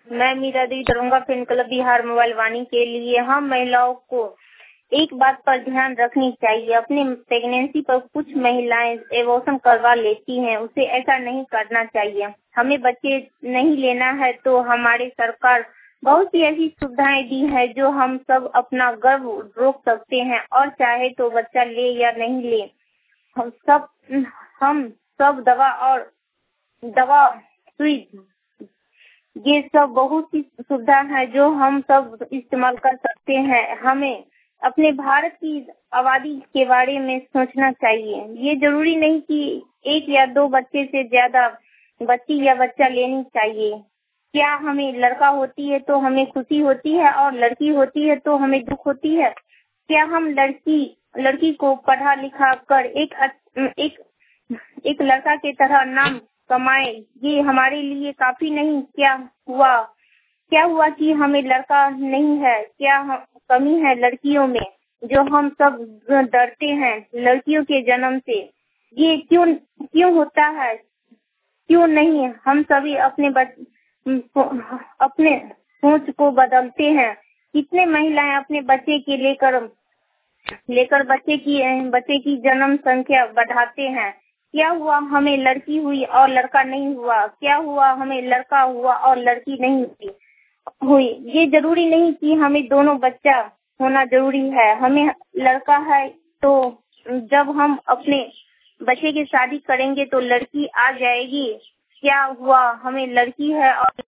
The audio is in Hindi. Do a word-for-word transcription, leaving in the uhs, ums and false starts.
मैं Meera Devi Daronga fan club Bihar mobile Vani के लिए हम महिलाओं को एक बात पर ध्यान रखनी चाहिए। अपने प्रेगनेंसी पर कुछ महिलाएं एबॉर्शन करवा लेती हैं, उसे ऐसा नहीं करना चाहिए। हमें बच्चे नहीं लेना है तो हमारी सरकार बहुत सी ऐसी सुविधाएं दी है जो हम सब अपना गर्भ रोक सकते हैं और चाहे तो बच्चा ले या नहीं ले, हम सब हम सब दवा और दवा सुई ये सब बहुत सी सुविधा है जो हम सब इस्तेमाल कर सकते हैं। हमें अपने भारत की आबादी के बारे में सोचना चाहिए। ये जरूरी नहीं कि एक या दो बच्चे से ज्यादा बच्ची या बच्चा लेनी चाहिए। क्या हमें लड़का होती है तो हमें खुशी होती है और लड़की होती है तो हमें दुख होती है? क्या हम लड़की लड़की को पढ़ा लिखा कर एक एक एक लड़का की तरह नाम कमाए, ये हमारे लिए काफी नहीं? क्या हुआ क्या हुआ कि हमें लड़का नहीं है? क्या कमी है लड़कियों में जो हम सब डरते हैं लड़कियों के जन्म से? ये क्यों क्यों होता है? क्यों नहीं हम सभी अपने बच, अपने सोच को बदलते हैं? कितने महिलाएं अपने बच्चे के लेकर लेकर बच्चे की बच्चे की जन्म संख्या बढ़ाते हैं। क्या हुआ हमें लड़की हुई और लड़का नहीं हुआ? क्या हुआ हमें लड़का हुआ और लड़की नहीं हुई हुई ये जरूरी नहीं कि हमें दोनों बच्चा होना जरूरी है। हमें लड़का है तो जब हम अपने बच्चे की शादी करेंगे तो लड़की आ जाएगी। क्या हुआ हमें लड़की है और